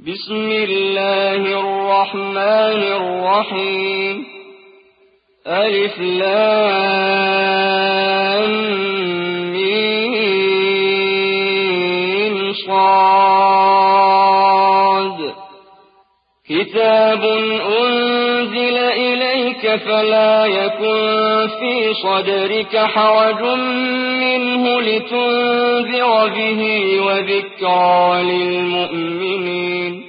بسم الله الرحمن الرحيم ألف لام ميم صاد كتاب أنزل إليك فلا يكن في صدرك حرج منه لتنذر به وذكرى للمؤمنين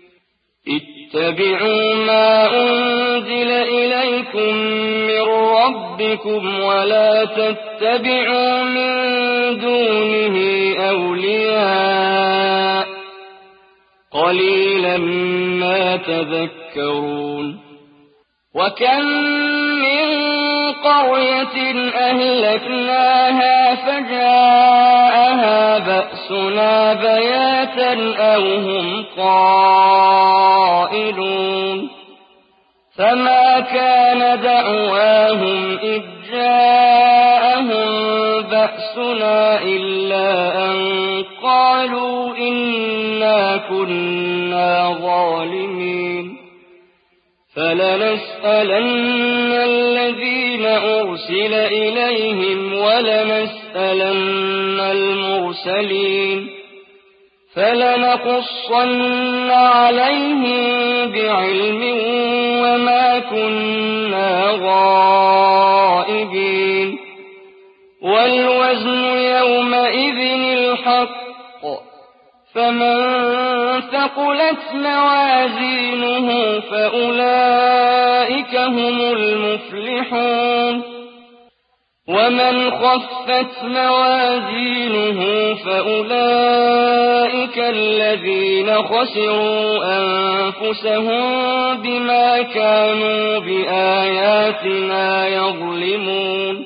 اتبعوا ما أنزل إليكم من ربكم ولا تتبعوا من دونه أولياء قليلا ما تذكرون وكم من قرية أهلكناها فجاءها بأسنا بياتا أو هم قائلون فما كان دعواهم إذ جاءهم بأسنا إلا أن قالوا إنا كنا ظالمين فلنسألن الذين أرسل إليهم ولنسألن المرسلين فلنقصن عليهم بعلم وما كنا غائبين والوزن يومئذ الحق فمن ثقلت موازينه فأولئك هم المفلحون ومن خفت موازينه فأولئك الذين خسروا أنفسهم بما كانوا بآياتنا يظلمون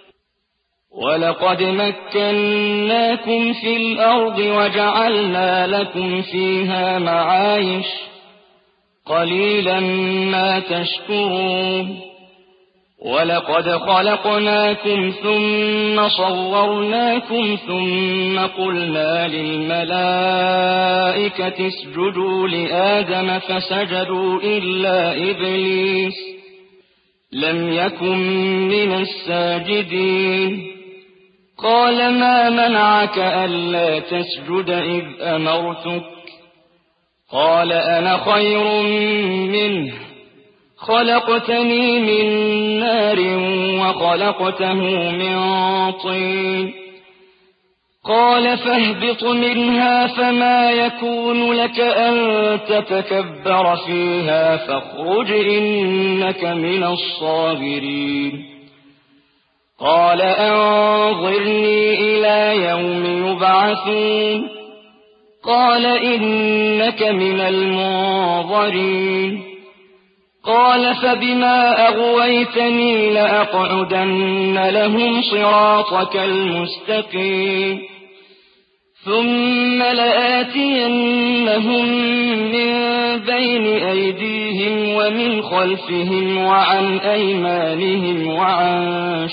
ولقد مكناكم في الأرض وجعلنا لكم فيها معايش قليلا ما تشكرون ولقد خلقناكم ثم صورناكم ثم قلنا للملائكة اسجدوا لآدم فسجدوا إلا إبليس لم يكن من الساجدين قال ما منعك ألا تسجد إذ أمرتك قال أنا خير منه خلقتني من نار وخلقته من طين قال فاهبط منها فما يكون لك أن تتكبر فيها فاخرج إنك من الصاغرين قال أنظرني إلى يوم يبعثون قال إنك من المنظرين قال فبما أغويتني لأقعدن لهم صراطك المستقيم ثم لآتينهم من بين أيديهم ومن خلفهم وعن أيمانهم وعن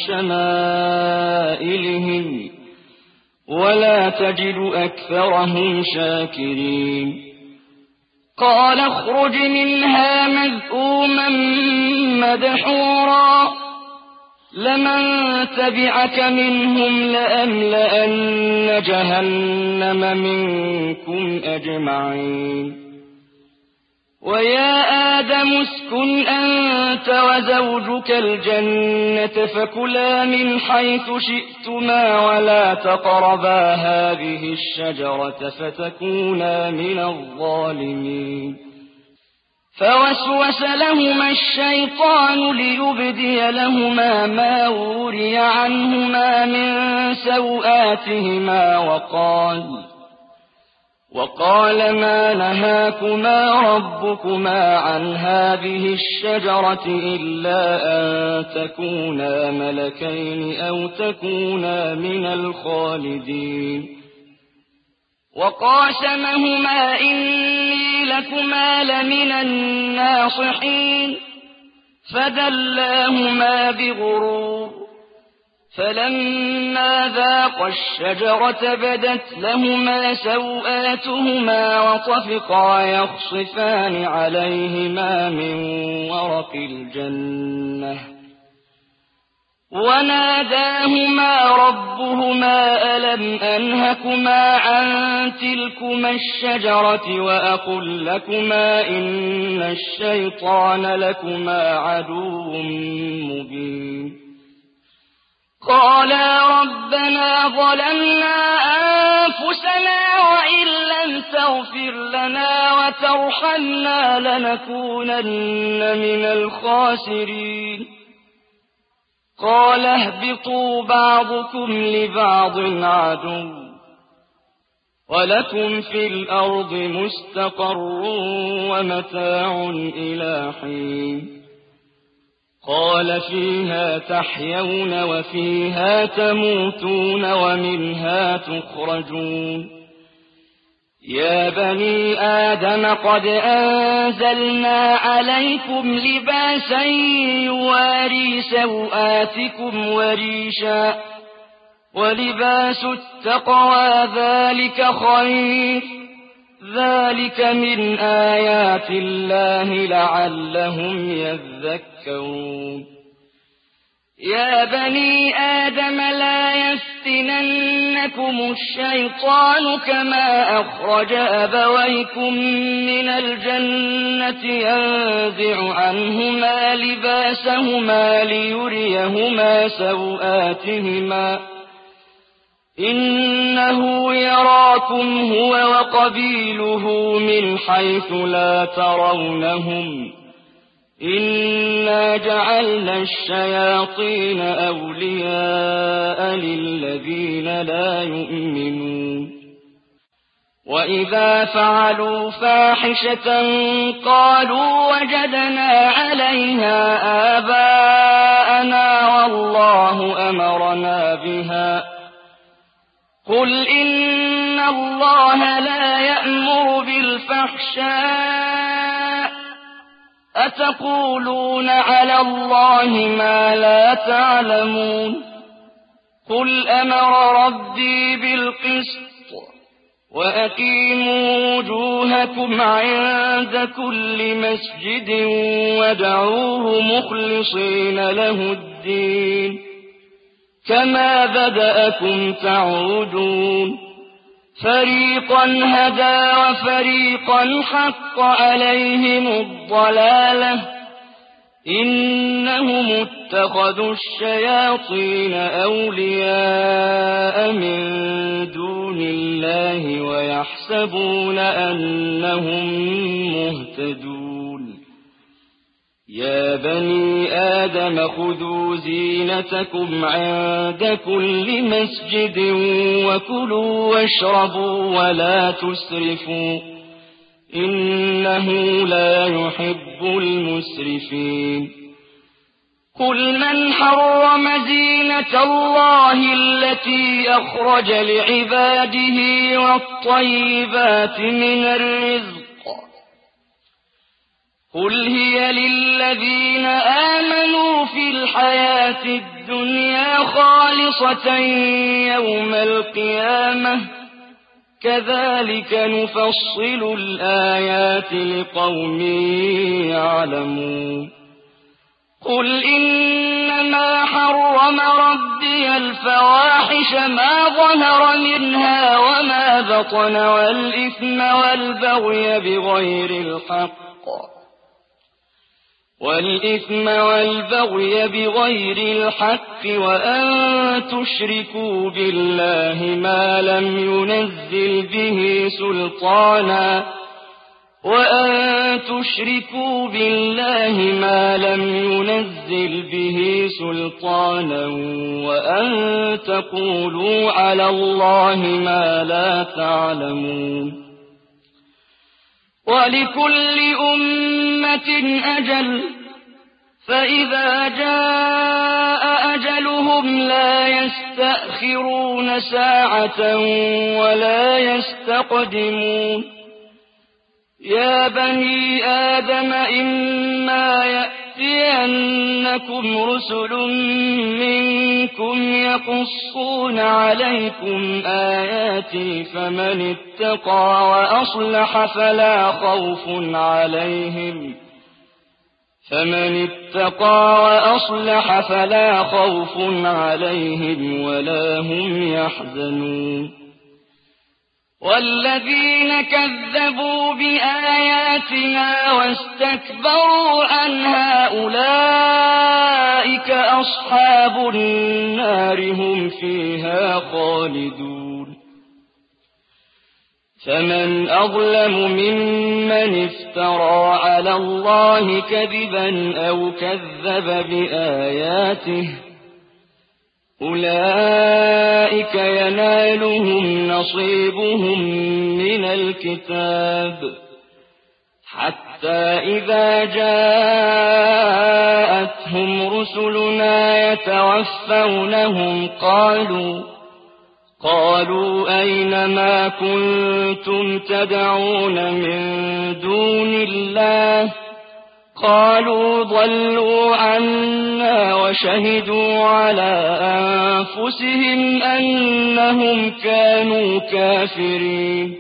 شمائلهم ولا تجد أكثرهم شاكرين قال اخرج منها مذءوما مدحورا لمن تبعك منهم لأملأن جهنم منكم أجمعين ويا آدم اسكن أنت وزوجك الجنة فكلا من حيث شئتما ولا تقربا هذه الشجرة فتكونا من الظالمين فوسوس لهما الشيطان ليبدي لهما ما وري عنهما من سوآتهما وقال ما نهاكما ربكما عن هذه الشجرة إلا أن تكونا ملكين أو تكونا من الخالدين وقاسمهما إني لكما لمن الناصحين فدلاهما بغرور فلما ذاقا الشجرة بدت لهما سوآتهما وطفقا يخصفان عليهما من ورق الجنة وناداهما ربهما ألم أنهكما عن تلكما الشجرة وأقل لكما إن الشيطان لكما عدو مبين قالا ربنا ظلمنا أنفسنا وإن لم تغفر لنا وترحمنا لنكونن من الخاسرين قال اهبطوا بعضكم لبعض عدو ولكم في الأرض مستقر ومتاع إلى حين قال فيها تحيون وفيها تموتون ومنها تخرجون يا بني آدم قد أنزلنا عليكم لباسا يواري سوآتكم وريشا ولباس التقوى ذلك خير ذلك من آيات الله لعلهم يذكرون يا بني آدم لا يفتننكم الشيطان كما أخرج أبويكم من الجنة ينزع عنهما لباسهما ليريهما سوآتهما إنه يراكم هو وقبيله من حيث لا ترونهم إنا جعلنا الشياطين أولياء للذين لا يؤمنون وإذا فعلوا فاحشة قالوا وجدنا عليها آباءنا والله أمرنا بها قل إن الله لا يأمر بالفحشاء أتقولون على الله ما لا تعلمون قل أمر ربي بالقسط وأقيموا وجوهكم عند كل مسجد وادعوه مخلصين له الدين كما بدأكم تعودون فريقا هدى وفريقا حق عليهم الضلالة إنهم اتخذوا الشياطين أولياء من دون الله ويحسبون أنهم مهتدون يا بني آدم خذوا زينتكم عند كل مسجد وكلوا واشربوا ولا تسرفوا إنه لا يحب المسرفين قل من حرم زينة الله التي أخرج لعباده والطيبات من الرزق قل هي للذين آمنوا في الحياة الدنيا خالصة يوم القيامة كذلك نفصل الآيات لقوم يعلمون قل إنما حرم ربي الفواحش ما ظهر منها وما بطن والإثم والبغي بغير الحق وأن تشركوا بالله ما لم ينزل به سلطانا وأن تقولوا على الله ما لا تعلمون ولكل أمة أجل فإذا جاء أجلهم لا يستأخرون ساعة ولا يستقدمون يا بني آدم إما يَأْتِيَنَّكُمْ رُسُلٌ مِّنكُمْ يَقُصُّونَ عَلَيْكُمْ آيَاتِي فَمَنِ اتَّقَىٰ وَأَصْلَحَ فَلَا خَوْفٌ عَلَيْهِمْ وَلَا هُمْ يَحْزَنُونَ وَالَّذِينَ كَذَّبُوا بِآيَاتِنَا وَاسْتَكْبَرُوا عَنْهَا أُولَٰئِكَ أَصْحَابُ النَّارِ هُمْ فِيهَا خَالِدُونَ فَمَنْ أَظْلَمُ مِمَّنِ افْتَرَىٰ عَلَى اللَّهِ كَذِبًا أَوْ كَذَّبَ بِآيَاتِهِ أُولَٰئِكَ يَنَالُهُمْ نَصِيبُهُم مِّنَ الْكِتَابِ حَتَّىٰ إِذَا جَاءَتْهُمْ رُسُلُنَا يَتَوَفَّوْنَهُمْ قَالُوا أَيْنَ مَا كُنتُمْ تَدْعُونَ مِن دُونِ اللَّهِ قَالُوا ضَلُّوا عَنَّا وَشَهِدُوا عَلَىٰ أَنفُسِهِمْ أَنَّهُمْ كَانُوا كَافِرِينَ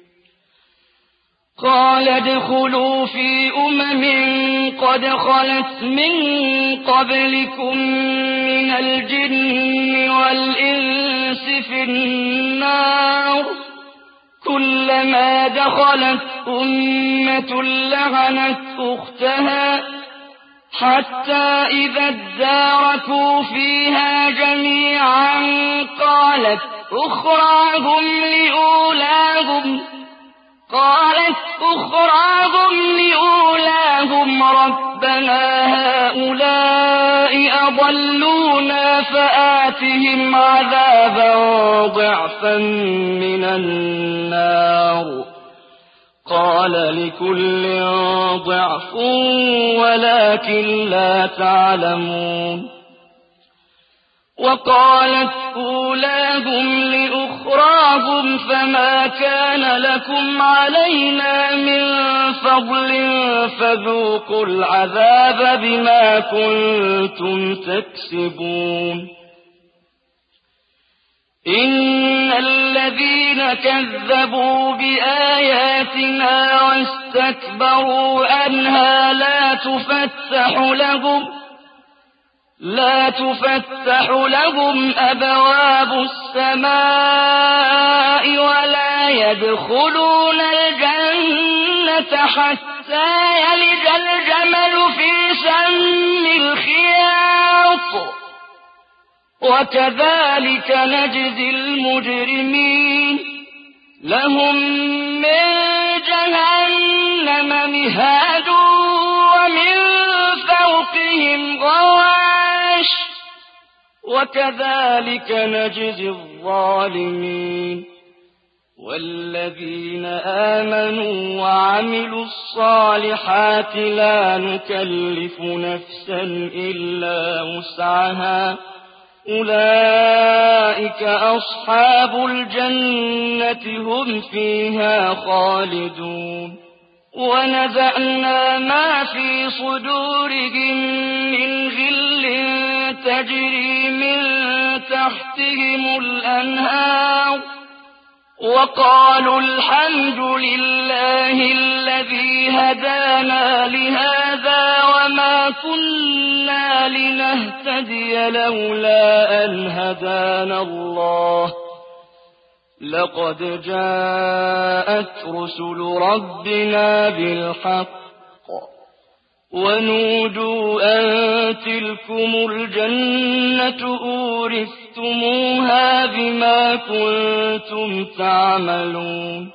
قَالَ ادْخُلُوا فِي قَدْ خَلَتْ مِن قَبْلِكُم مِّنَ الْجِنِّ وَالْإِنسِ فِي النَّارِ كُلَّمَا دَخَلَتْ أُمَّةٌ لَّعَنَتْ أُخْتَهَا حَتَّىٰ إِذَا ادَّارَكُوا فِيهَا جَمِيعًا قَالَتْ أُخْرَاهُمْ لِأُولَاهُمْ رَبَّنَا هَٰؤُلَاءِ أَضَلُّونَا فَآتِهِمْ عَذَابًا ضِعْفًا مِّنَ النَّارِ قَالَ لِكُلٍّ ضِعْفٌ وَلَٰكِن لَّا تَعْلَمُونَ وَقَالَتْ أُولَاهُمْ لِأُخْرَاهُمْ فَمَا كَانَ لَكُمْ عَلَيْنَا مِن فَضْلٍ فَذُوقُوا الْعَذَابَ بِمَا كُنتُمْ تَكْسِبُونَ إِنَّ الَّذِينَ كَذَّبُوا بِآيَاتِنَا وَاسْتَكْبَرُوا عَنْهَا لا تفتح لهم أبواب السماء ولا يدخلون الجنة حتى يلج الجمل في سم الخياط وكذلك نجزي المجرمين لهم من جهنم مهاد ومن فوقهم غواش وكذلك نجزي الظالمين والذين آمنوا وعملوا الصالحات لا نكلف نفسا إلا وسعها أولئك أصحاب الجنة هم فيها خالدون ونزعنا ما في صدورهم من غل تجري من تحتهم الأنهار وقالوا الحمد لله الذي هدانا لهذا وما كنا لنهتدي لولا أن هدانا الله لقد جاءت رسل ربنا بالحق ونودوا أن تلكم الجنة أورثتموها بما كنتم تعملون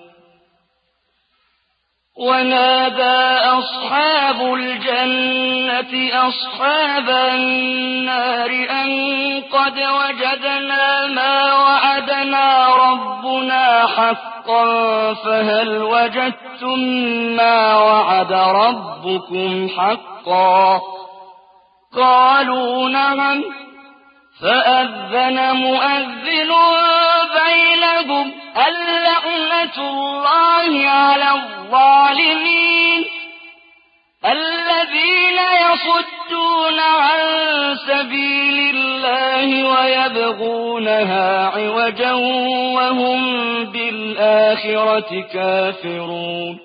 ونادى أصحاب الجنة أصحاب النار أن قد وجدنا ما وعدنا ربنا حقا فهل وجدتم ما وعد ربكم حقا قالوا نعم فأذن مؤذن بينهم اللعنة الله على الظالمين الذين يصدون عن سبيل الله ويبغونها عوجا وهم بالآخرة كافرون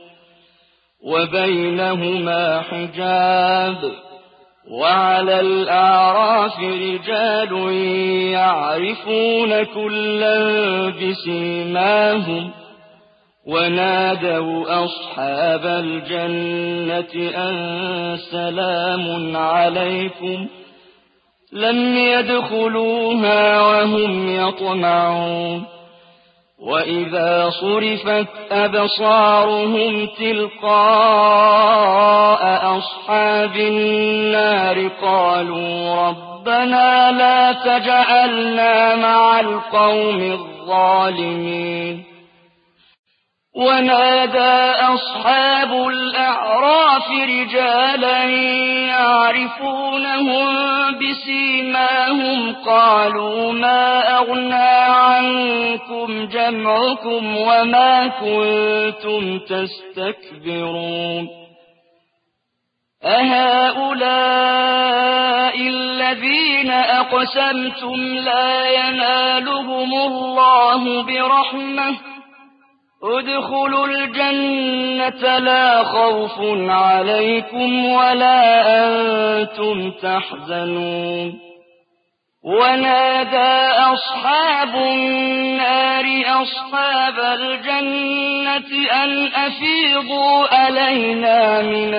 وبينهما حجاب وعلى الأعراف رجال يعرفون كلا بسيماهم ونادوا أصحاب الجنة أن سلام عليكم لم يدخلوها وهم يطمعون وإذا صرفت أبصارهم تلقاء أصحاب النار قالوا ربنا لا تجعلنا مع القوم الظالمين ونادى أصحاب الأعراف رجالا يعرفونهم بسيماهم قالوا ما أغنى عنكم جمعكم وما كنتم تستكبرون أهؤلاء الذين أقسمتم لا ينالهم الله برحمة ادخلوا الجنة لا خوف عليكم ولا أنتم تحزنون ونادى أصحاب النار أصحاب الجنة أن أفيضوا علينا من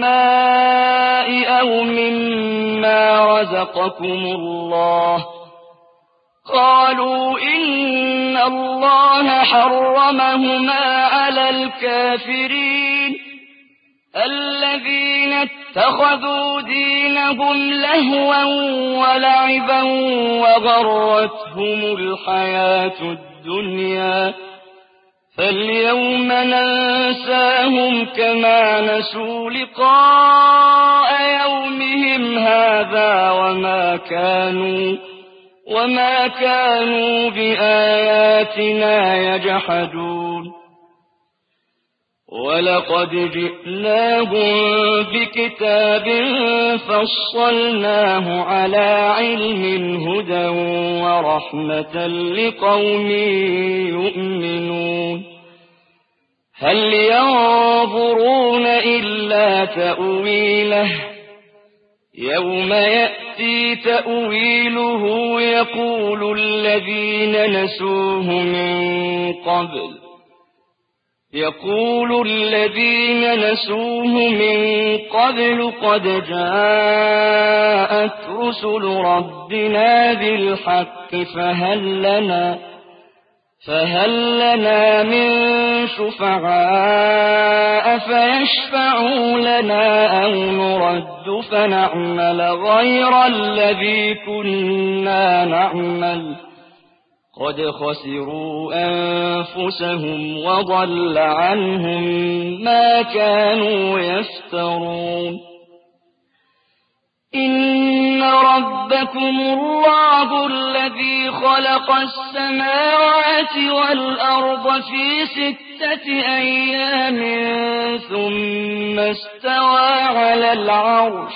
الماء أو مما رزقكم الله قالوا إن الله حرمهما على الكافرين الذين اتخذوا دينهم لهوا ولعبا وغرتهم الحياة الدنيا فاليوم ننساهم كما نسوا لقاء يومهم هذا وما كانوا بآياتنا يجحدون ولقد جئناهم بكتاب فصلناه على علم هدى ورحمة لقوم يؤمنون هل ينظرون إلا تأويله يوم يأتي تأويله يقول الذين نسوه من قبل قد جاءت رسل ربنا بالحق فهل لنا من شفعاء فيشفعوا لنا أو نرد فنعمل غير الذي كنا نعمل قد خسروا أنفسهم وضل عنهم ما كانوا يفترون إن ربكم الله الذي خلق السماوات والأرض في 6 أيام ثم استوى على العرش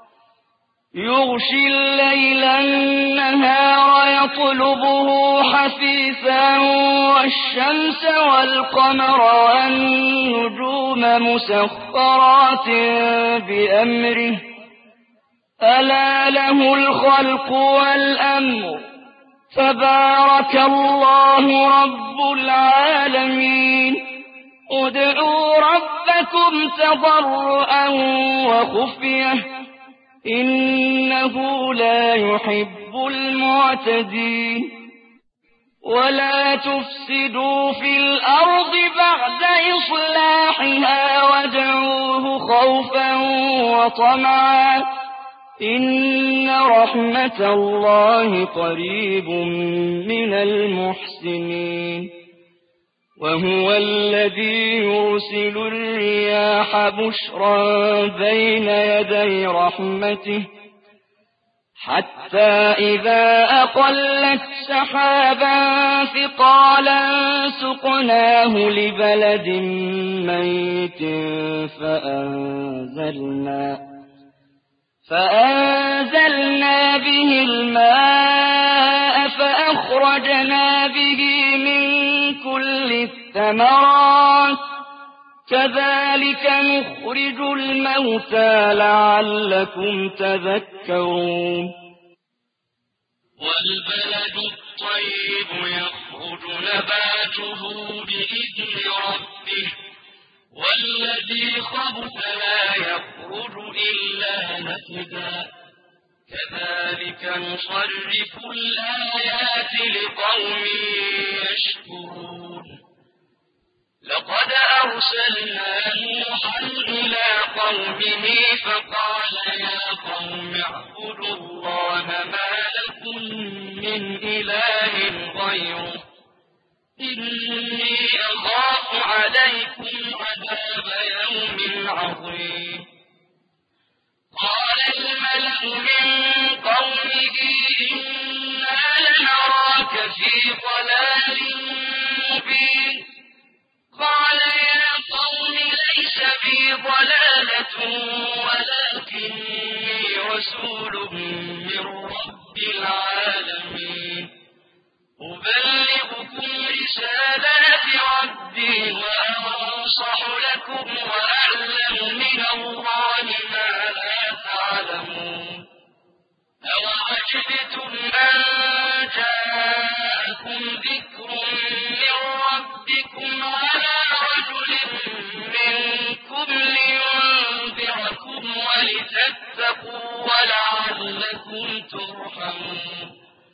يغشي الليل النهار يطلبه حثيثا والشمس والقمر والنجوم مسخرات بأمره ألا له الخلق والأمر تبارك الله رب العالمين ادعوا ربكم تضرعا وخفية إنه لا يحب المعتدين ولا تفسدوا في الأرض بعد إصلاحها وادعوه خوفا وطمعا إن رحمة الله قريب من المحسنين وهو الذي يرسل الرياح بشرا بين يدي رحمته حتى إذا أقلت سحابا ثقالا سقناه لبلد ميت فأنزلنا به الماء فأخرجنا به من كل الثمرات كذلك نخرج الموتى لعلكم تذكرون والبلد الطيب يخرج نباته بإذن ربه والذي خبث لا يخرج إلا نكدا كذلك نصرف الآيات لقوم يشكرون لقد أرسلنا نوحا إلى قومه فقال يا قوم اعبدوا الله ما لكم من إله غيره إني أخاف عليكم عذاب يوم عظيم قال الملأ من قومه إنا لنراك في ضلال مبين قال يا قوم ليس بي ضلالة ولكني رسول من رب العالمين أبلغكم رسالات ربي وأنصح لكم وأعلم من الله ما لا تعلمون أوعجبتم أن جاءكم ذكر من ربكم على رجل منكم لينذركم ولتتقوا ولعلكم ترحمون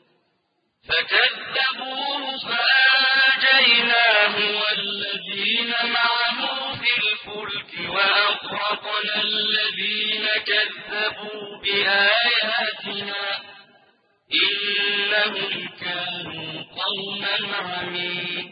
فكذبوه فأنجيناه والذين معه في الفلك وأغرقنا الذين كذبوا بآياتنا إنهم كانوا قوما عمين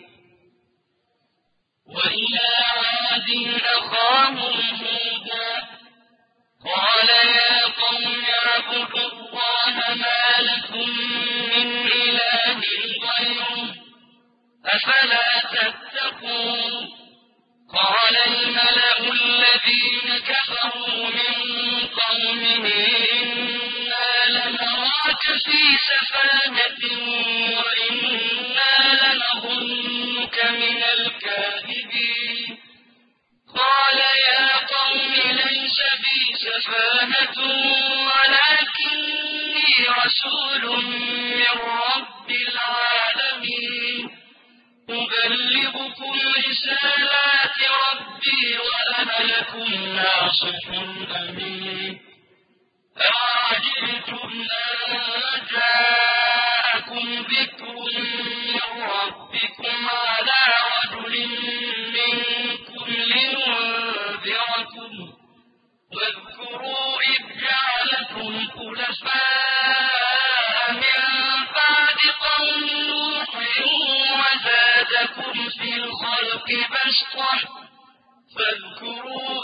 وإلى عاد أخاهم هودا قال يا قوم اعبدوا الله ما لكم من إله غيره أفلا تتقون قال الملأ الذين كفروا من قومه إنا لنراك في سفاهة وإنا لنظنك من الكاذبين قال يا قوم ليس بي سفاهة ولكني رسول من رب العالمين أبلغكم رسالات ربي وأنا لكم ناصح أمين أعجبتم أن جاءكم ذكر من ربكم على رجل منكم لينذركم واذكروا إذ جعلكم خلفاء من بعد قوم نوح وزادكم في الخلق بسطة فاذكروا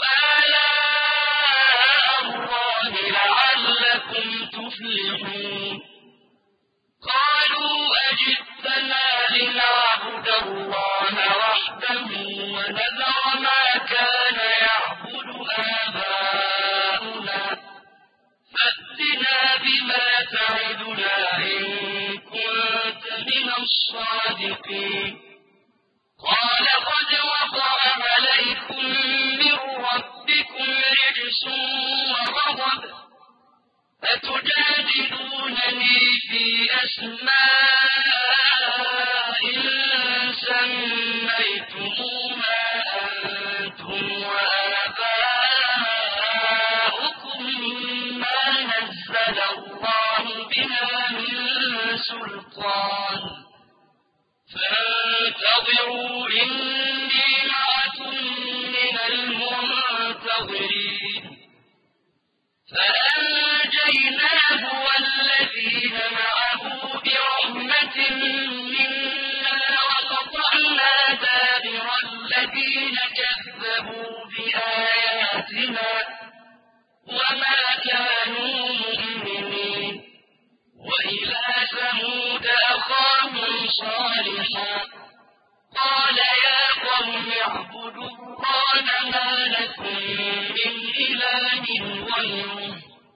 آلاء الله لعلكم تفلحون قالوا أجئتنا لنعبد الله وحده ونذر ما كان يعبد آباؤنا فأتنا بما تعدنا إن كنت من الصادقين قال قد وقع عليكم من ربكم رجس وغضب أتجادلونني في أسماء سميتموها أنتم وآباؤكم ما نزل الله بها من سلطان فانتظروا إني معكم من المنتظرين فأنجيناه والذين معه برحمة منا وقطعنا دابر الذين كذبوا بآياتنا وما كانوا مؤمنين وإلى ثمود أخاهم صالحا قال يا قوم اعبدوا الله ما لكم من إله غيره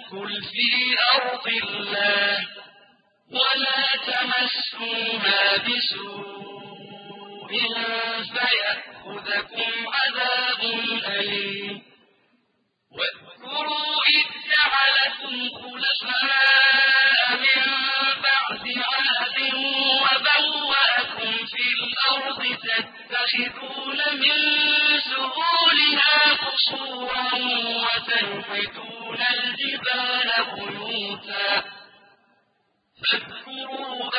تأكل في أرض الله ولا تمسوها بسوء فيأخذكم عذاب أليم واذكروا إذ جعلكم خلفاء من بعد عاد وبوأكم في الأرض تتخذون من سهولها قصورا وتنحتون الجبال بيوتا فاذكروا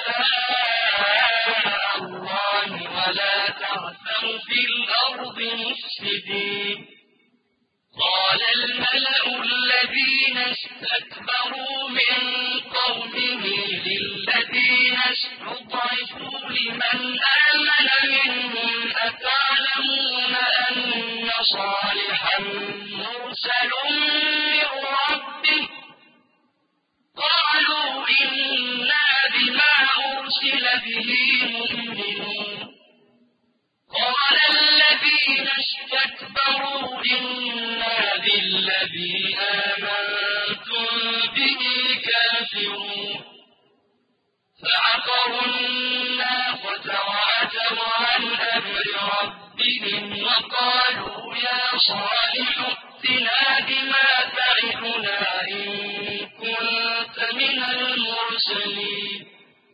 آلاء الله ولا تعثوا في الأرض مفسدين قال الملأ الذين استكبروا من قومه للذين استضعفوا لمن آمن منهم أتعلمون أن صالحا مرسل من ربه قالوا إنا بما أرسل به مؤمنون قال الذين استكبروا إنا بالذي آمنتم به كافرون فعقروا الناقة وعتوا عن أمر ربهم وقالوا يا صالح ائتنا بما تعدنا إن كنت من المرسلين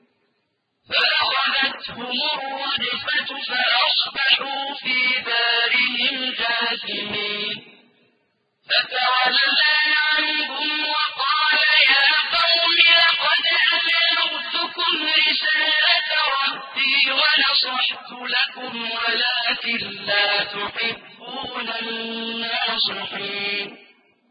فأخذتهم الرجفة فأصبحوا في دارهم جاثمين فتولى عنهم وقال يا قوم لقد أبلغتكم رسالة ربي ونصحت لكم ولكن لا تحبون الناصحين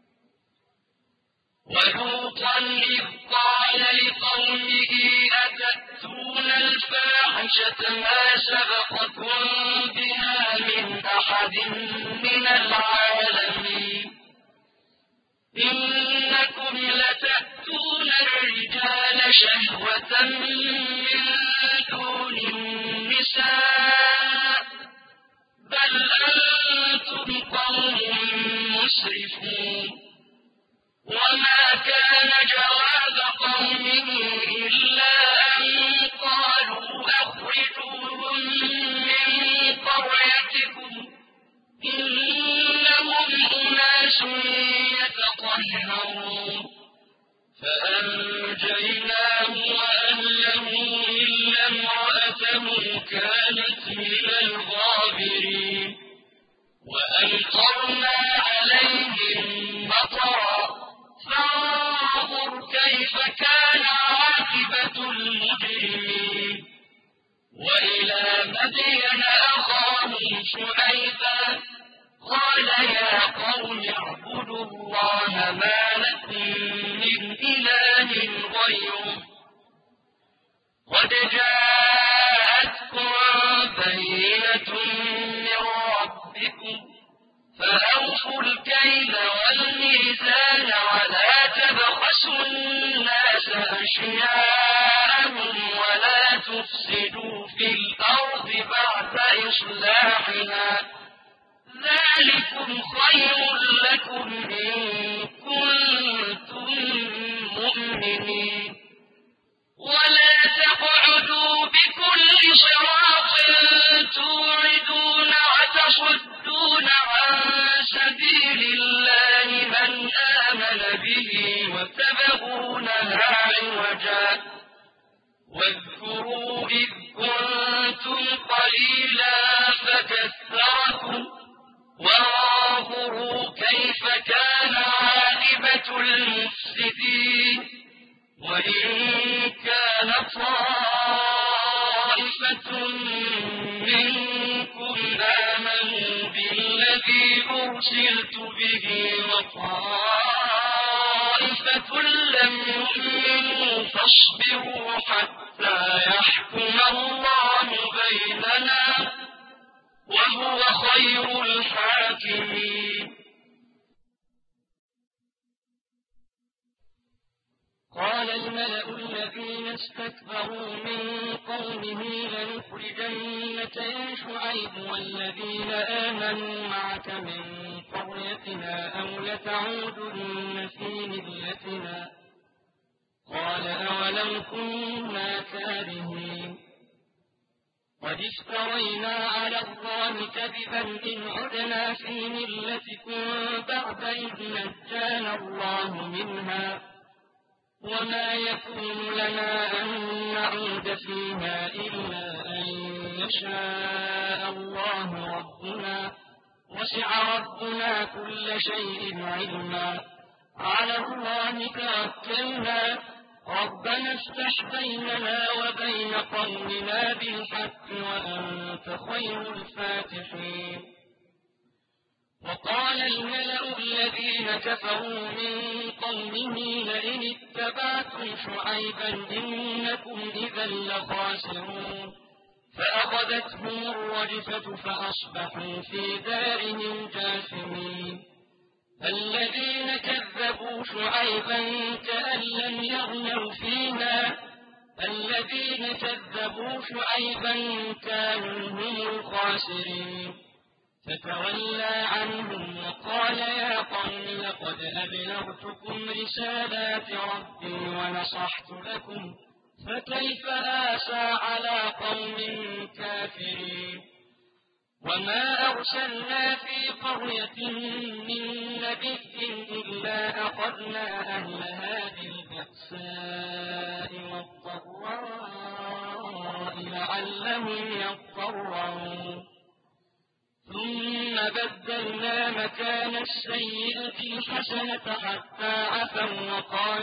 ولوطا إذ قال لقومه أتأتون الفاحشة ما سبقكم بها من أحد من العالمين إنكم لتأتون الرجال شهوة من دون النساء بل أنتم قوم مسرفون وما كان جواب قومه إلا أن قالوا أخرجوهم من قريتكم إنهم أناس يتطهرون فأنجيناه وأهله إلا امرأته كانت من الغابرين وأمطرنا عليهم مطرا فانظر كيف كان عاقبة المجرمين وإلى مدين أخاهم شعيبا قال يا قوم اعبدوا الله ما لكم من إله غيره قد جاءتكم بينة من ربكم فأوفوا الكيل والميزان ولا تبخسوا الناس أشياءهم ولا تفسدوا في الأرض بعد إصلاحها ذلكم خير لكم إن كنتم مؤمنين ولا تقعدوا بكل صراط توعدون وتصدون عن سبيل الله من آمن به وتبغونها عوجا واذكروا إذ كنتم قليلا فكثركم وانظروا كيف كان عاقبة المفسدين وإن كان طائفة منكم آمنوا بالذي أرسلت به وطائفة لم يؤمنوا فاصبروا حتى يحكم الله بيننا وهو خير الحاكمين قال الملأ الذين استكبروا من قومه لنخرجنك يا شعيب والذين آمنوا معك من قريتنا أو لتعودن في ملتنا قال أولو كنا كارهين قد افترينا على الله كذبا إن عدنا في ملتكم بعد إذ نجانا الله منها وما يكون لنا أن نعود فيها إلا أن يشاء الله ربنا وسع ربنا كل شيء علما على الله توكلنا ربنا افتح بيننا وبين قومنا بالحق وأنت خير الفاتحين وقال الملأ الذين كفروا من قومه لئن اتبعتم شعيبا إنكم إذا لخاسرون فأخذتهم الرجفة فأصبحوا في دارهم جاثمين الذين كذبوا شعيبا كأن لم يغنوا فيها الذين كذبوا شعيبا كانوا هم الخاسرين فتولى عنهم وقال يا قوم لقد أبلغتكم رسالات ربي ونصحت لكم فكيف آسى على قوم كافرين وما أرسلنا في قرية من نبي إلا أخذنا أهلها بالبأساء والضراء لعلهم يضرعون ثم بدلنا مكان السيئة الحسنة حتى عفوا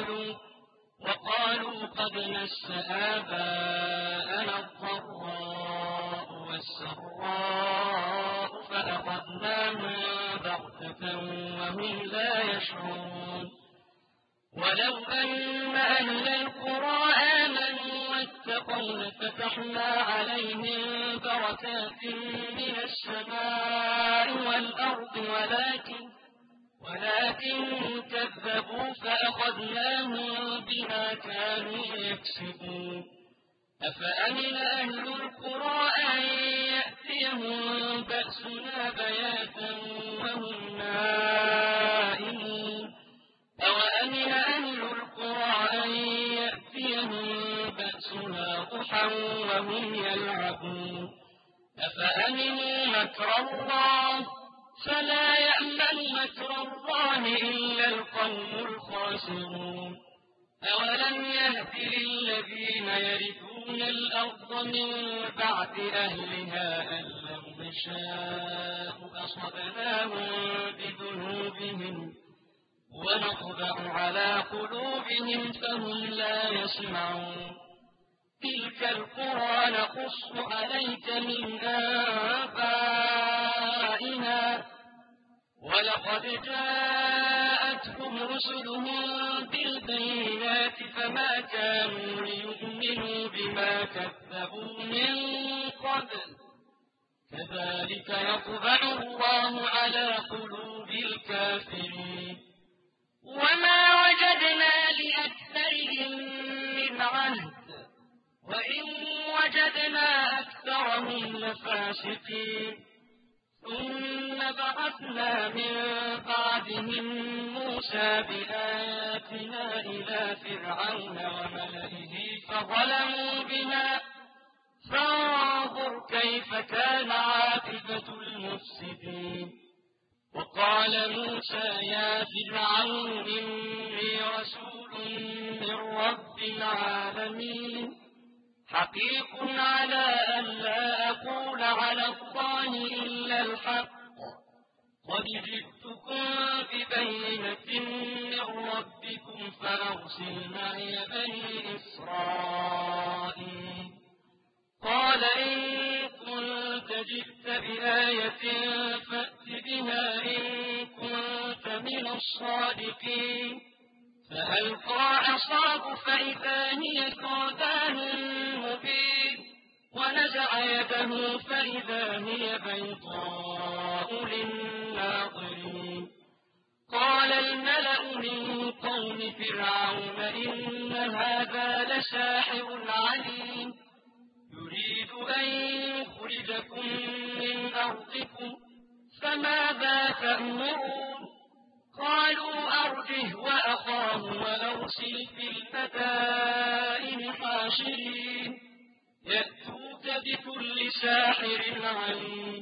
وقالوا قد مس آباءنا الضراء والسراء فأخذناهم بغتة وهم لا يشعرون ولو أن أهل القرى آمنوا واتقوا لفتحنا عليهم بركات من السماء والأرض ولكن كذبوا فأخذناهم بما كانوا يكسبون أفأمن أهل القرى أن يأتيهم بأسنا بياتا وهم نائمون أوأمن أهل القرى أن يأتيهم بأسنا ضحى وهم يلعبون أفأمنوا مكر الله فلا يأمن مكر الله إلا القوم الخاسرون أولم يهد للذين يرثون الأرض من بعد أهلها أن لو نشاء أصبناهم بذنوبهم ونطبع على قلوبهم فهم لا يسمعون تلك القرى نقص عليك من آبائها ولقد جاءتهم رسلهم بالبينات فما كانوا ليؤمنوا بما كذبوا من قبل كذلك يطبع الله على قلوب الكافرين وما وجدنا لأكثرهم من عهد وإن وجدنا أكثرهم لفاسقين ثم بعثنا من بعدهم موسى بآياتنا إلى فرعون وملئه فظلموا بها فانظر كيف كان عاقبة المفسدين وقال موسى يا فرعون إني رسول من رب العالمين حقيق على أن لا أقول على الله إلا الحق قد جئتكم ببينة من ربكم فأرسل معي بني إسرائيل قال إن كنت جئت بآية فأت بها إن كنت من الصادقين فألقى عصاه فإذا هي ثعبان مبين ونزع يده فإذا هي بيضاء للناظرين قال الملأ من قوم قوم فرعون إن هذا لساحر عليم يريد أن يخرجكم من أرضكم فماذا تأمرون قالوا أرجه وأخاه وأرسل في المدائن حاشرين يأتوك بكل ساحر عليم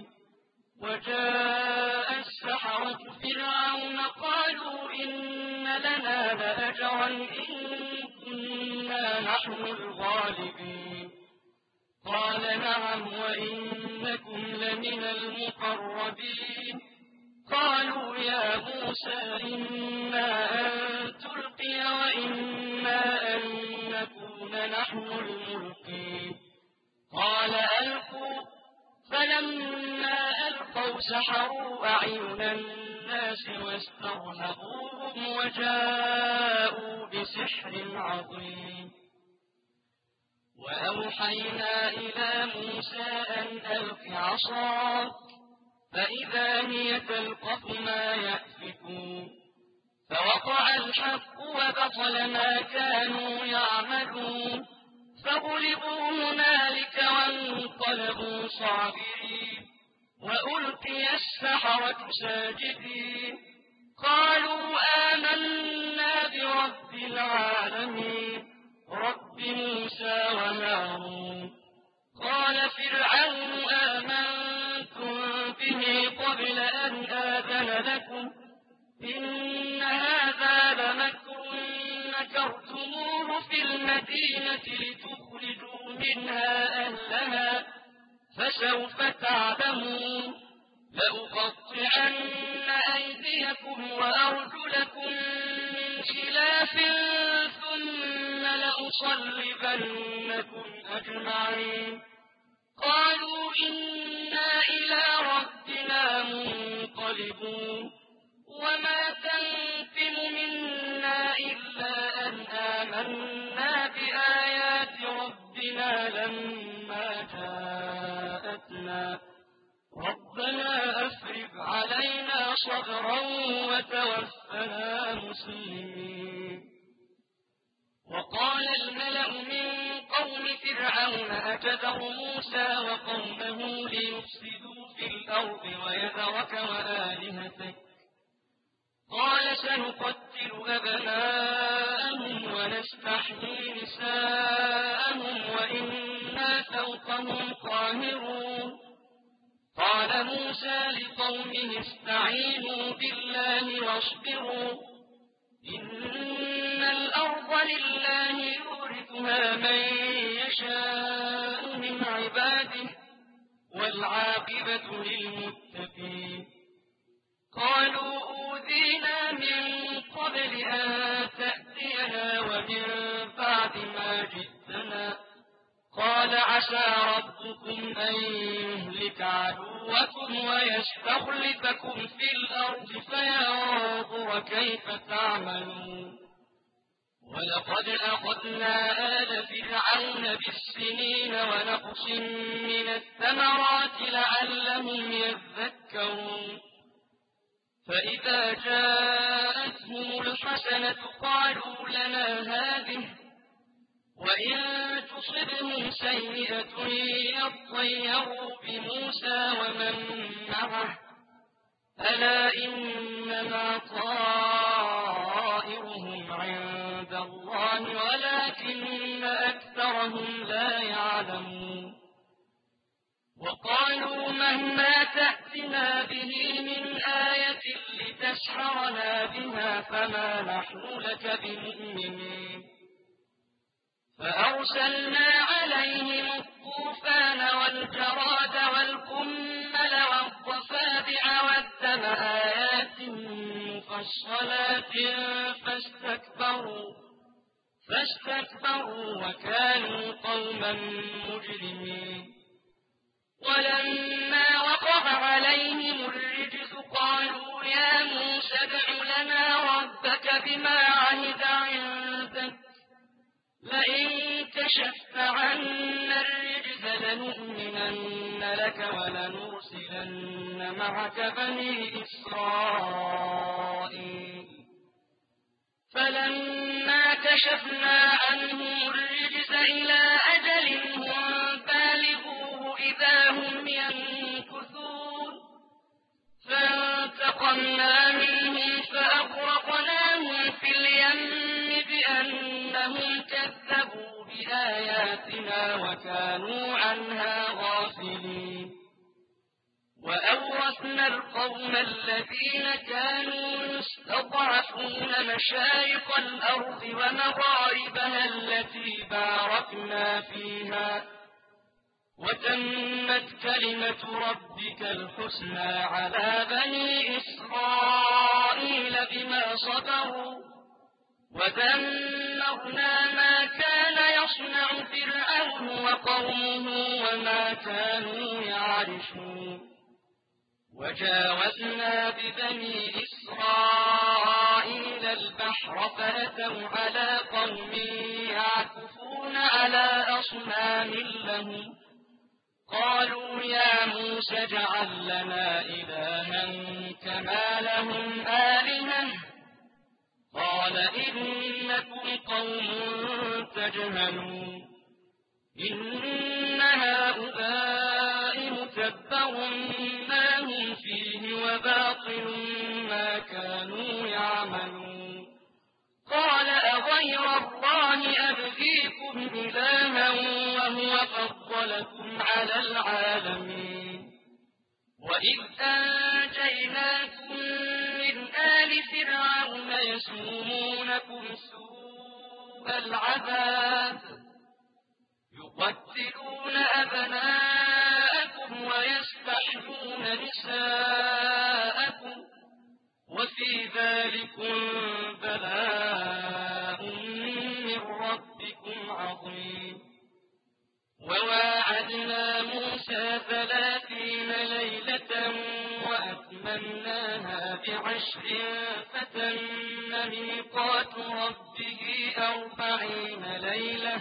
وجاء السحرة فرعون قالوا إن لنا لأجرا إن كنا نحن الغالبين قال نعم وإنكم لمن المقربين قالوا يا موسى إما أن تلقي وإما أن نكون نحن الملقين قال ألقوا فلما ألقوا سحروا أعين الناس واسترهبوهم وجاءوا بسحر عظيم وأوحينا إلى موسى أن ألق عصاك فإذا هي تلقف ما يأفكون فوقع الحق وبطل ما كانوا يعملون فغلبوا هنالك وانقلبوا صاغرين وألقي السحرة ساجدين قالوا آمنا برب العالمين رب موسى وهارون قال فرعون آمنتم به قبل أن آذن لكم إن هذا لمكر مكرتموه في المدينة لتخرجوا منها أهلها فسوف تعلمون لأقطعن أيديكم وأرجلكم من خلاف ثم لأصلبنكم أجمعين قالوا إنا إلى ربنا منقلبون وما تنقم منا إلا أن آمنا بآيات ربنا لما جاءتنا ربنا أفرغ علينا صبرا وتوفنا مسلمين وقال الملأ من قوم فرعون أتذر موسى وقومه ليفسدوا في الأرض ويذرك وآلهتك قال سنقتل أبناءهم ونستحيي نساءهم وإنا فوقهم قاهرون قال موسى لقومه استعينوا بالله واصبروا إن الأرض لله يورثها من يشاء من عباده والعاقبة للمتقين قالوا أوذينا من قبل أن تأتينا ومن بعد ما جئتنا قال عسى ربكم أن يهلك عدوكم ويستخلفكم في الأرض فينظر كيف تعملون ولقد أخذنا آل فرعون بالسنين ونقص من الثمرات لعلهم يذكرون فإذا جاءتهم الحسنة قالوا لنا هذه وإن تصبهم سيئة يطيروا بموسى ومن معه ألا إنما طائرهم عند الله ولكن أكثرهم لا يعلمون وقالوا مهما تأتنا به من آية لتسحرنا بها فما نحن لك بمؤمنين فأرسلنا عليهم الطوفان والجراد والقمل والضفادع والدم آيات مفصلات فاستكبروا وكانوا قوما مجرمين ولما وقع عليهم الرجز قالوا يا موسى ادع لنا ربك بما عهد عندك لئن كشفت عنا الرجز لنؤمنن لك ولنرسلن معك بني إسرائيل فلما كشفنا عنهم الرجز إلى أجل هم بالغوه إذا هم ينكثون فانتقمنا منهم فأغرقناهم في اليم بأنهم كذبوا بآياتنا وكانوا عنها غافلين وأورثنا القوم الذين كانوا يستضعفون مشارق الأرض ومغاربها التي باركنا فيها وتمت كلمة ربك الحسنى على بني إسرائيل بما صبروا ودمرنا ما كان يصنع فرعون وقومه وما كانوا يعرشون وجاوزنا ببني إسرائيل البحر فأتوا على قوم يعكفون على أصنام لهم قالوا يا موسى اجعل لنا إلها كما لهم آلهة قال إنكم قوم تجهلون إن هؤلاء متبر ما هم فيه وباطل ما كانوا يعملون قال أغير الله أبغيكم إلها وهو فضلكم على العالمين وإذ أنجيناكم من آل فرعون يسومونكم سوء العذاب يقتلون أبناءكم ويستحيون نساءكم وفي ذلكم بلاء من ربكم عظيم وواعدنا موسى 30 ليلة وأتممناها ب10 فتم ميقات ربه 40 ليلة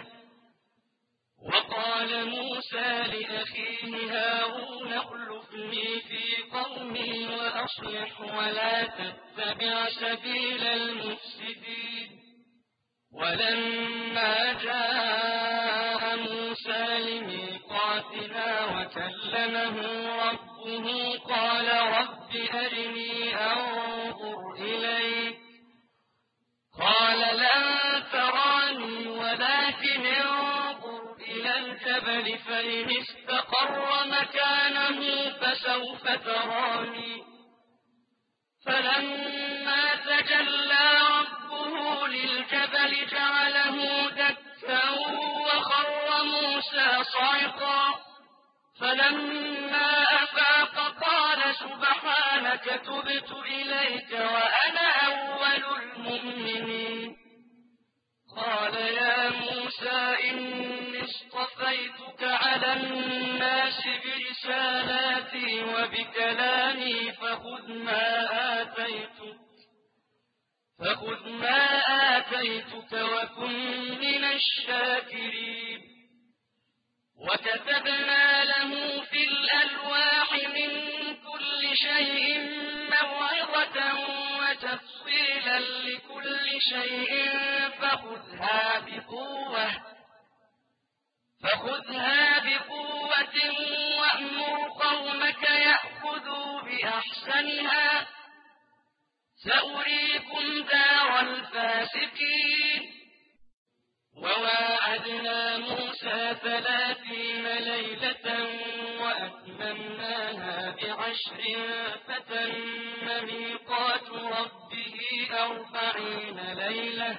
وقال موسى لأخيه هارون اخلفني في قومي وأصلح ولا تتبع سبيل المفسدين ولما جاء موسى لميقاتنا وكلمه ربه قال رب أرني أنظر إليك قال لن تراني ولكن انظر إلى الجبل فإن استقر مكانه فسوف تراني فلما تجلى ربه للجبل جعله دكا وخر موسى صعقا فلما أفاق قال سبحانك تبت إليك وأنا أول المؤمنين قال يا موسى إني اصطفيتك على الناس برسالاتي وبكلامي فخذ ما آتيتك وكن من الشاكرين وكتبنا له في الألواح من كل شيء موعظة وتفصيلا لكل شيء فخذها بقوة وأمر قومك يأخذوا بأحسنها سأريكم دار الفاسقين وواعدنا موسى 30 ليلة وأتممناها ب10 فتم ميقات ربه 40 ليلة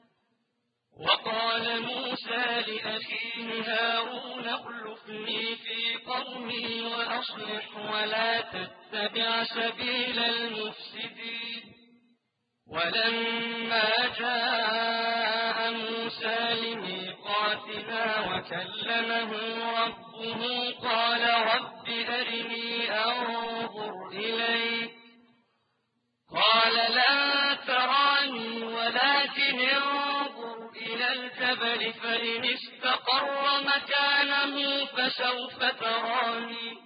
وقال موسى لأخيه هارون اخلفني في قومي وأصلح ولا تتبع سبيل المفسدين ولما جاء موسى لميقاتنا وكلمه ربه قال رب أرني أنظر إليك قال لن تراني ولكن انظر إلى الجبل فإن استقر مكانه فسوف تراني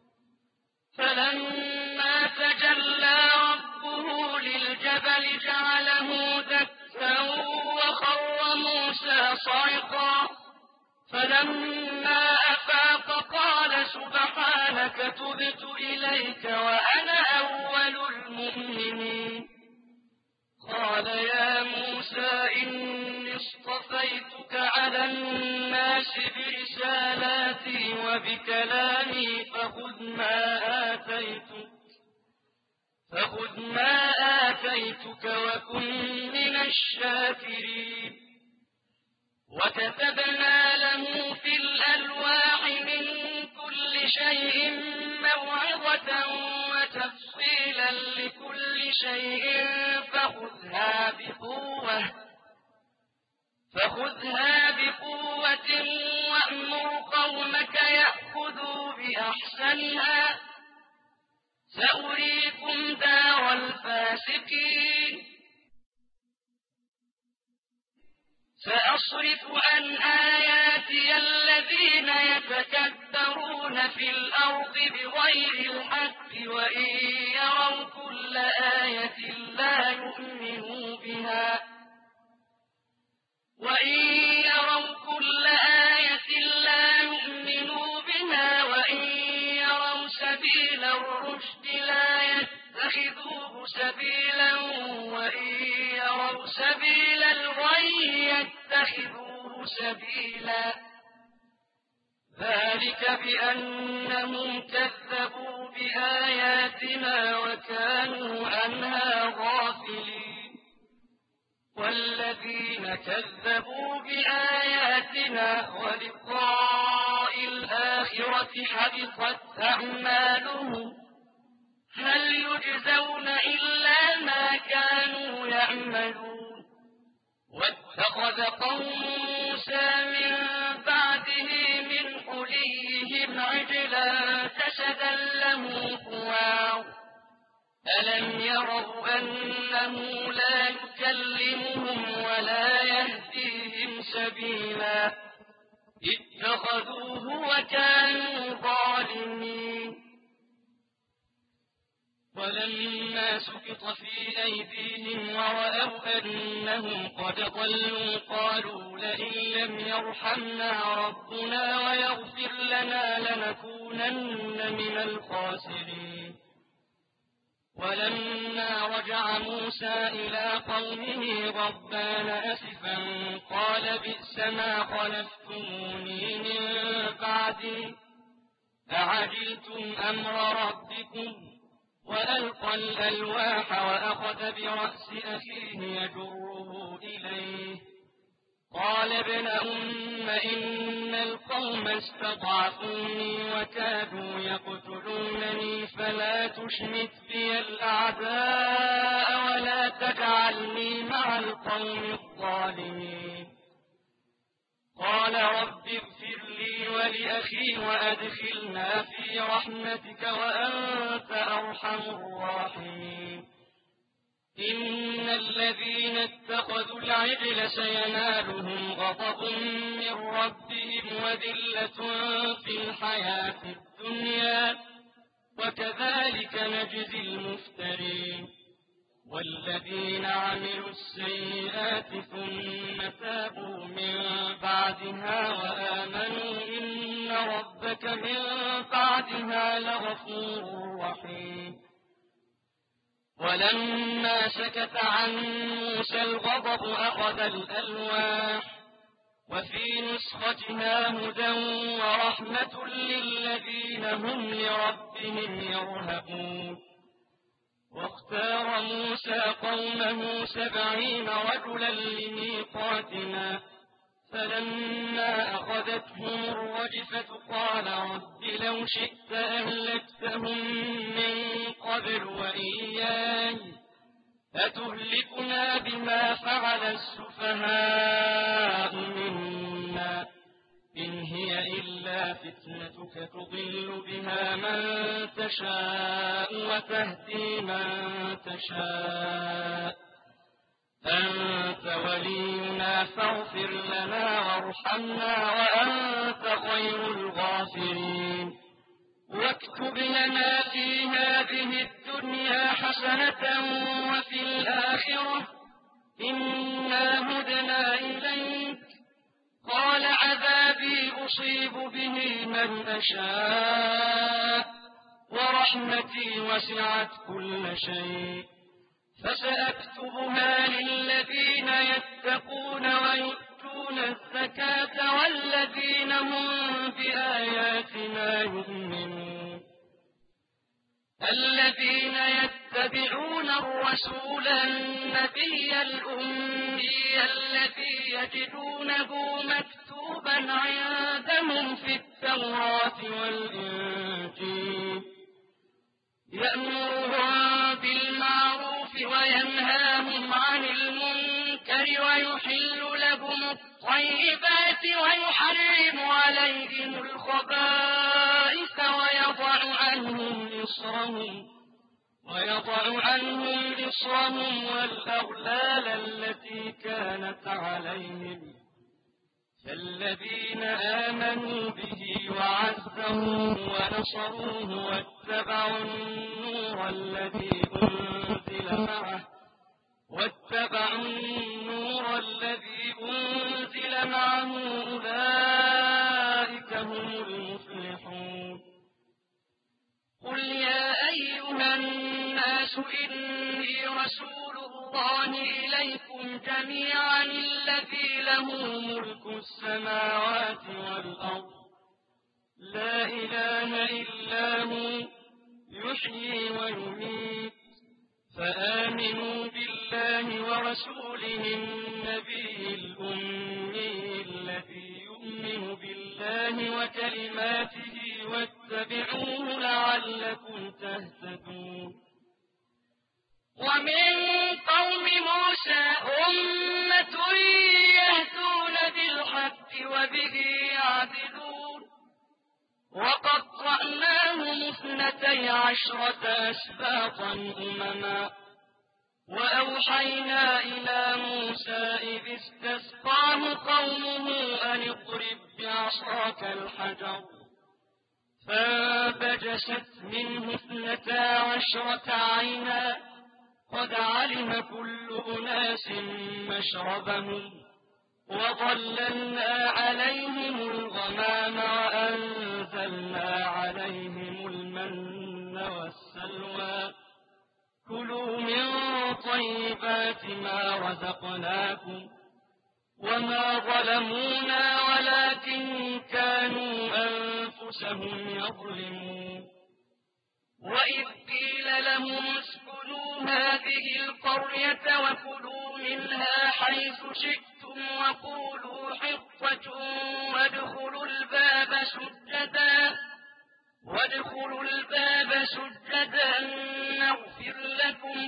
فلما تجلى ربه للجبل جعله دكا وخر صعقا فلما أفاق قال سبحانك تبت إليك وأنا أول المؤمنين قال يا موسى إني اصطفيتك على الناس برسالاتي وبكلامي فخذ ما آتيتك وكن من الشاكرين وكتبنا له في الألواح من كل شيء موعظة وتفصيلا لكل شيء فخذها بقوة وأمر قومك يأخذوا بأحسنها سأريكم دار الفاسقين سأصرف عن آياتي الذين يتكبرون في الأرض بغير الحق وإن يروا كل آية لا يؤمنوا بها وإن يروا سبيل الرشد لا يتخذوه سبيلا وإن يروا سبيل الغي يتخذوه سبيلا ذلك بأنهم كذبوا بآياتنا وكانوا عنها غافلين والذين كذبوا بآياتنا ولقاء الآخرة حبطت أعمالهم هل يجزون إلا ما كانوا يعملون واتخذ قوم موسى من بعده من حليهم عجلا جسدا له خوار ألم يروا أنه لا يكلمهم ولا يهديهم سبيلا اتخذوه وكانوا ظالمين ولما سقط في أيديهم ورأوا أنهم قد ضلوا قالوا لئن لم يرحمنا ربنا ويغفر لنا لنكونن من الخاسرين ولما رجع موسى إلى قومه غضبان أسفا قال بئس ما خلفتموني من بعدي أعجلتم أمر ربكم وألقى الألواح وأخذ برأس أخيه يجره إليه قال ابن أم إن القوم استضعفوني وكادوا يقتلونني فلا تشمت بي الأعداء ولا تجعلني مع القوم الظالمين قال رب اغفر لي ولأخي وأدخلنا في رحمتك وأنت أرحم الراحمين إن الذين اتخذوا العجل سينالهم غضب من ربهم وذلة في الحياة الدنيا وكذلك نجزي المفترين والذين عملوا السيئات ثم تابوا من بعدها وآمنوا إن ربك من بعدها لغفور رحيم ولما سكت عن موسى الغضب أخذ الألواح وفي نسختها هدى ورحمة للذين هم لربهم يرهبون واختار موسى قومه 70 رجلا لميقاتنا فلما أخذتهم الرجفة قال رب لو شئت أهلكتهم من قبل وإياي أتهلكنا بما فعل السفهاء منا إن هي إلا فتنتك تضل بها من تشاء وتهدي من تشاء أنت ولينا فاغفر لنا وارحمنا وأنت خير الغافرين واكتب لنا في هذه الدنيا حسنة وفي الآخرة إنا هدنا إليك أصيب به من أشاء ورحمتي وسعت كل شيء فسأكتبها للذين يتقون ويؤتون الزكاة والذين هم بآياتنا يؤمنون الذين يتبعون الرسول النبي الأمي الذي يجدونه مكتوبا عندهم في التوراة والإنجيل يأمرهم بالمعروف وينهاهم عن المنكر ويحل لهم الطيبات ويحرم عليهم الخبائث ويضع عنهم إصرهم والأغلال التي كانت عليهم فالذين آمنوا به وعزروه ونصروه واتبعوا النور الذي أنزل معه أولئك هم المفلحون قل يا أيها الناس إني رسول الله إليكم جميعا الذي له ملك السماوات والأرض لا إله إلا هو يحيي ويميت فآمنوا بالله ورسوله النبي الأمي الذي يؤمن بالله وكلماته واتبعوه لعلكم تهتدون ومن قوم موسى أمة يهدون بالحق وبه يعدلون وقطعناهم 12 أسباطا أمما وأوحينا إلى موسى إذ استسقاه قومه أن اضرب بعصاك الحجر فانبجست منه 12 عينا قد علم كل أناس مشربهم وظللنا عليهم الغمام وأنزلنا عليهم المن والسلوى كلوا من طيبات ما رزقناكم وما ظلمونا ولكن كانوا أنفسهم يظلمون وإذ قيل لهم اسكنوا هذه القرية وكلوا منها حيث شئتم وقولوا حطة وادخلوا الباب سجدا نغفر لكم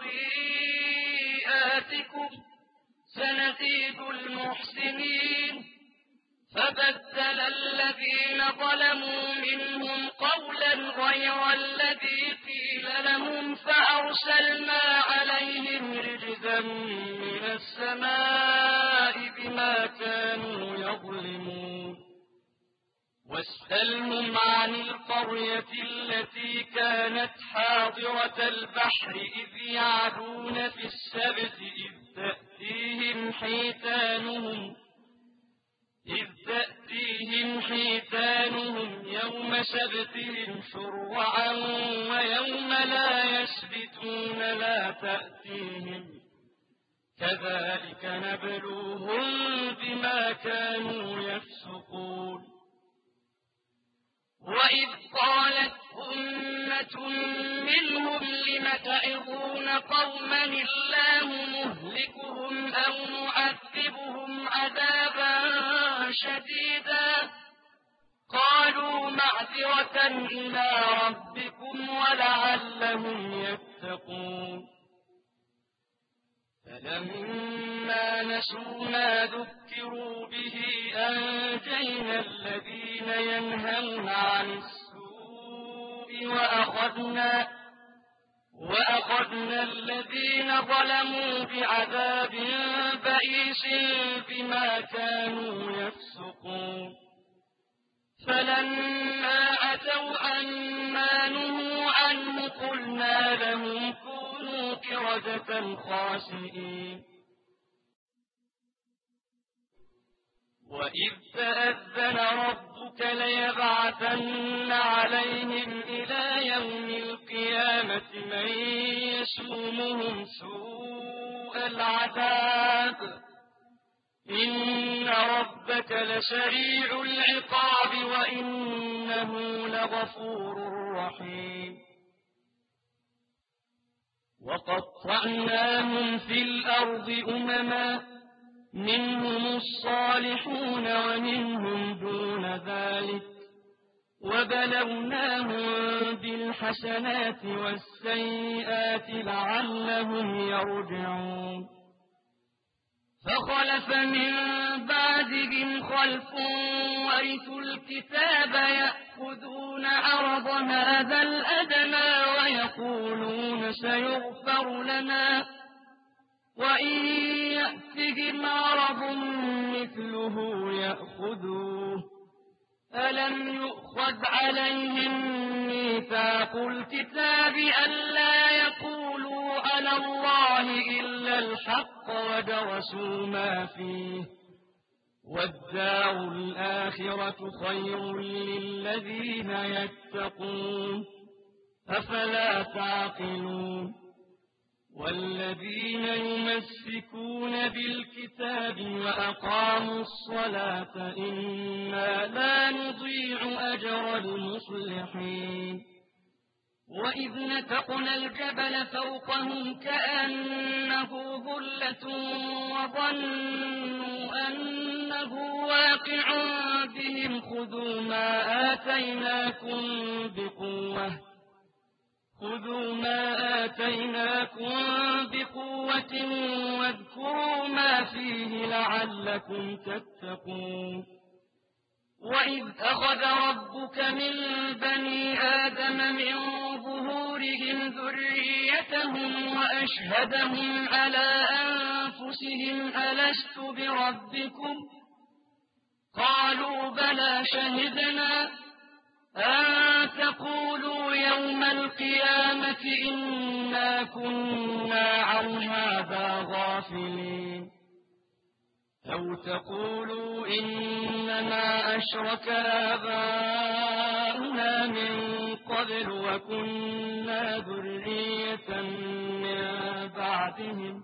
خطيئاتكم سنزيد المحسنين فبدل الذين ظلموا منهم قولا غير الذي قيل لهم فأرسلنا عليهم رجزا من السماء بما كانوا يظلمون واسألهم عن القرية التي كانت حاضرة البحر إذ يعدون في السبت إذ تأتيهم حيتانهم يوم سبتهم شرعا ويوم لا يسبتون لا تأتيهم كذلك نبلوهم بما كانوا يفسقون وإذ قالت أمة منهم لم تعظون قوما الله مهلكهم أو معذبهم عذابا شديدا قالوا معذرة إلى ربكم ولعلهم يتقون فلما نسوا ما ذكروا به أنجينا الذين ينهون عن السوء وأخذنا الذين ظلموا بعذاب بئيس بما كانوا يفسقون فلما أتوا عما نهوا عنه قلنا لهم كونوا قردة خاسئين وإذ تأذن ربك ليبعثن عليهم إلى يوم القيامة من يسومهم سوء العذاب إن ربك لسريع العقاب وإنه لغفور رحيم وقطعناهم في الأرض أمما منهم الصالحون ومنهم دون ذلك وبلوناهم بالحسنات والسيئات لعلهم يرجعون فخلف من بعدهم خلف ورثوا الكتاب يأخذون عرض هذا الأدنى ويقولون سيغفر لنا وإن يأتهم عرض مثله يأخذوه ألم يؤخذ عليهم ميثاق الكتاب ألا يقولوا على الله إلا الحق ودرسوا ما فيه والدار الآخرة خير للذين يتقون أفلا تعقلون والذين يمسكون بالكتاب وأقاموا الصلاة إنا لا نضيع أجر المصلحين وإذ نتقنا الجبل فوقهم كأنه ظلة وظنوا أنه واقع بهم خذوا ما آتيناكم بقوة واذكروا ما فيه لعلكم تتقون وإذ أخذ ربك من بني آدم من ظهورهم ذريتهم وأشهدهم على أنفسهم ألست بربكم قالوا بلى شهدنا أن تقولوا يوم القيامة إنا كنا عن هذا غافلين أو تقولوا إنما أشرك آباؤنا من قبل وكنا ذرية من بعدهم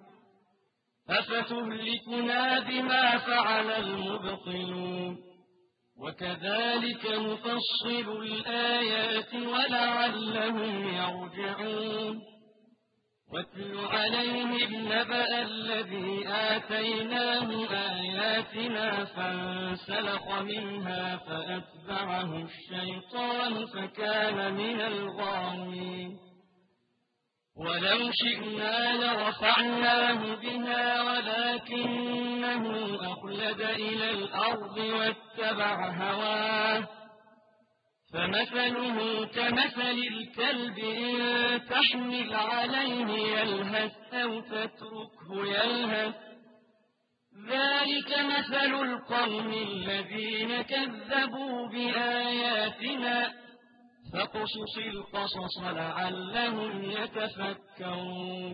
أفتهلكنا بما فعل المبطلون وكذلك نفصل الآيات ولعلهم يرجعون واتل عليهم نبأ الذي آتيناه آياتنا فانسلخ منها فأتبعه الشيطان فكان من الغاوين ولو شئنا لرفعناه بها ولكنه أخلد إلى الأرض واتبع هواه فمثله كمثل الكلب إن تحمل عليه يلهث أو تتركه يلهث ذلك مثل القوم الذين كذبوا بآياتنا فاقصص القصص لعلهم يتفكرون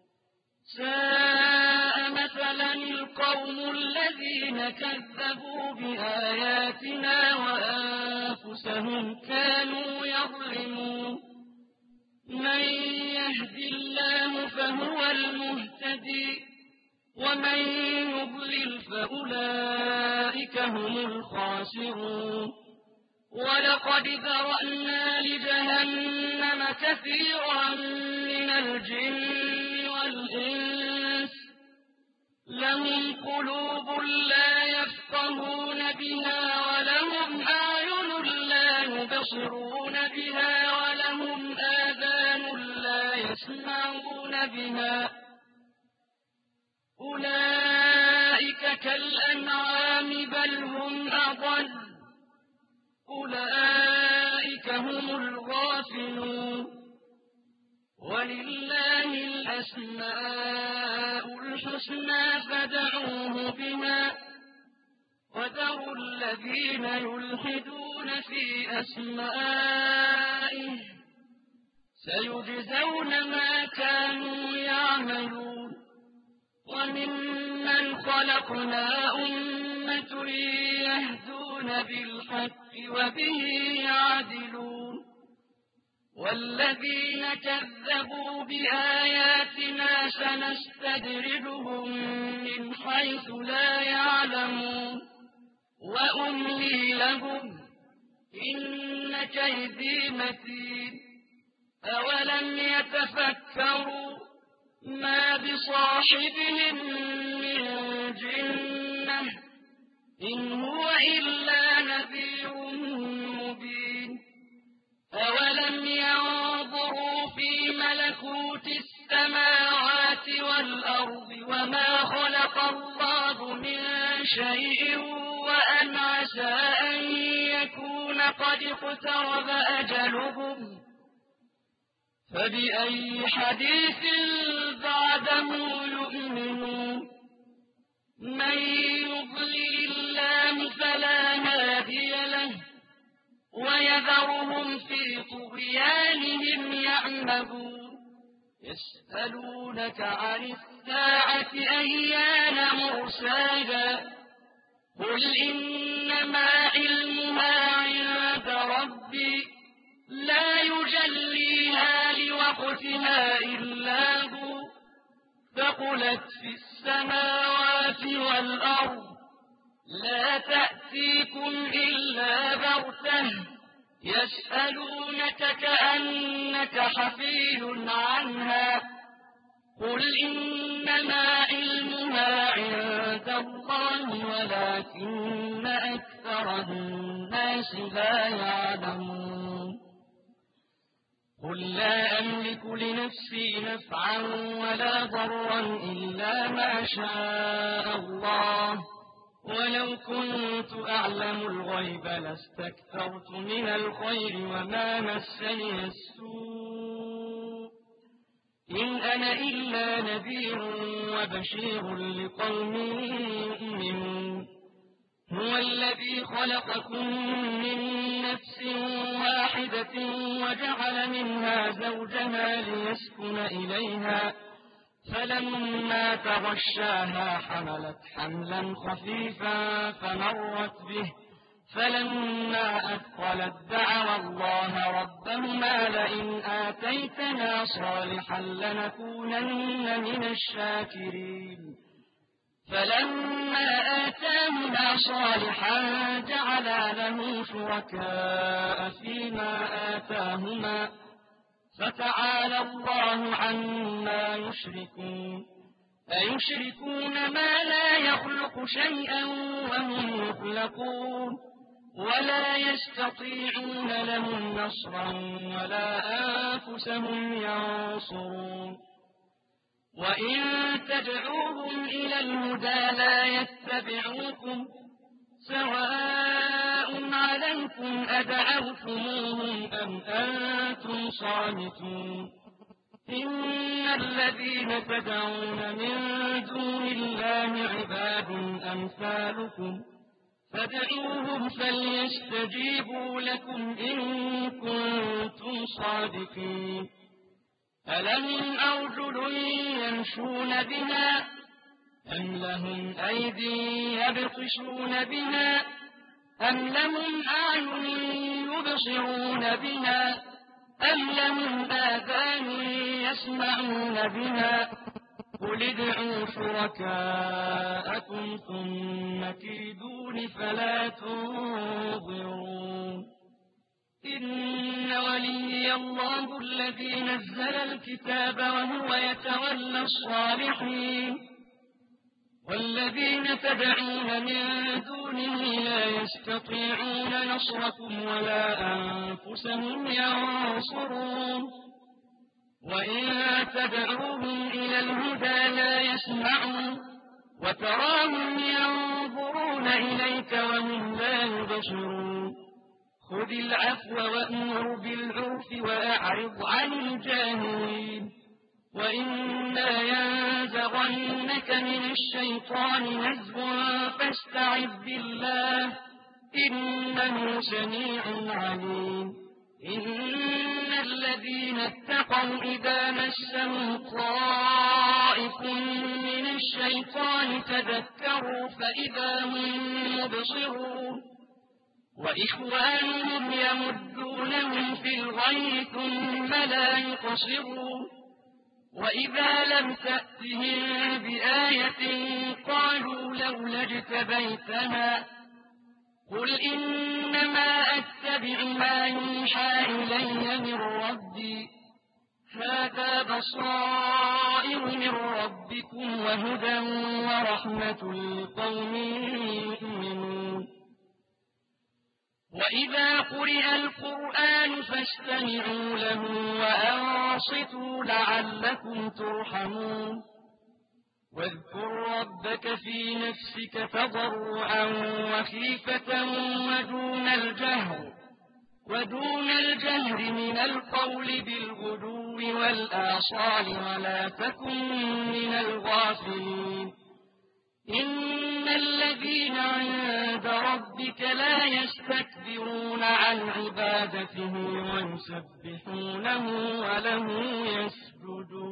ساء مثلا القوم الذين كذبوا بآياتنا وأنفسهم كانوا يظلمون من يهد الله فهو المهتدي ومن يضلل فأولئك هم الخاسرون ولقد ذرأنا لجهنم كثيرا من الجن والإنس لهم قلوب لا يفقهون بها ولهم أعين لا يبصرون بها ولهم آذان لا يسمعون بها أولئك كالأنعام بل هم أضل أولئك هم الغافلون ولله الأسماء الحسنى فادعوه بها وذروا الذين يلحدون في أسمائه سيجزون ما كانوا يعملون وممن خلقنا أمة أئمة يهدون بالحق وبه يعدلون والذين كذبوا بآياتنا سنستدرجهم من حيث لا يعلمون وأملي لهم إن كيدي متين أولم يتفكروا ما بصاحبهم من جنة إن هو إلا نذير مبين أولم ينظروا في ملكوت السماوات والأرض وما خلق الله من شيء وأن عسى أن يكون قد اقترب أجلهم فبأي حديث بعده يؤمنون من يضلل الله فلا هادي له ويذرهم في طغيانهم يعمهون يسألونك عن الساعة أيان مرساها قل إنما علمها عند ربي لا يجليها لوقتها إلا هو ثقلت في السماوات والأرض لا تأتيكم إلا بغتة يسألونك كأنك حفي عنها قل إنما علمها عند الله ولكن أكثر الناس لا يعلمون قل لا أملك لنفسي نفعا ولا ضرا إلا ما شاء الله ولو كنت أعلم الغيب لاستكثرت من الخير وما مسني السوء إن أنا إلا نذير وبشير لقوم يؤمنون هو الذي خلقكم من نفس واحدة وجعل منها زوجها ليسكن إليها فلما تغشاها حملت حملا خفيفا فمرت به فلما أثقلت دعوا الله ربهما لئن آتيتنا صالحا لنكونن من الشاكرين فلما آتاهما صالحا جعلا له شركاء فيما آتاهما فتعالى الله عما يشركون أيشركون ما لا يخلق شيئا وهم يخلقون ولا يستطيعون لهم نصرا ولا أنفسهم ينصرون وإن تدعوهم إلى الهدى لا يتبعوكم سواء عليكم أدعوتموهم أم أنتم صامتون إن الذين تدعون من دون الله عباد أمثالكم فادعوهم فليستجيبوا لكم إن كنتم صادقين ألهم أرجل يمشون بها أم لهم أيدي يبطشون بها أم لهم أعين يبصرون بها أم لهم آذان يسمعون بها قل ادعوا شركاءكم ثم كيدون فلا تنظرون إن ولي الله الذي نزل الكتاب وهو يتولى الصالحين والذين تدعون من دونه لا يستطيعون نصركم ولا أنفسهم ينصرون وإن تدعوهم إلى الهدى لا يسمعون وتراهم ينظرون إليك وهم لا يبصرون خذ العفو وأمر بالعرف وأعرض عن الجاهلين وإما ينزغنك من الشيطان نزغ فاستعذ بالله إنه سميع عليم إن الذين اتقوا إذا مسهم طائف من الشيطان تذكروا فإذا هم مبصرون وإخوانهم يمدونهم في الغي ثم لا يقصرون وإذا لم تأتهم بآية قالوا لولا اجتبيتها قل إنما أتبع ما يوحى إلي من ربي هذا بصائر من ربكم وهدى ورحمة لقوم يؤمنون وإذا قرئ القرآن فاستمعوا له وأنصتوا لعلكم ترحمون واذكر ربك في نفسك تضرعا وخيفة ودون الجهر من القول بالغدو والآصال ولا تكن من الغافلين إن الذين عند ربك لا يستكبرون عن عبادته ويسبحونه وله يسجدون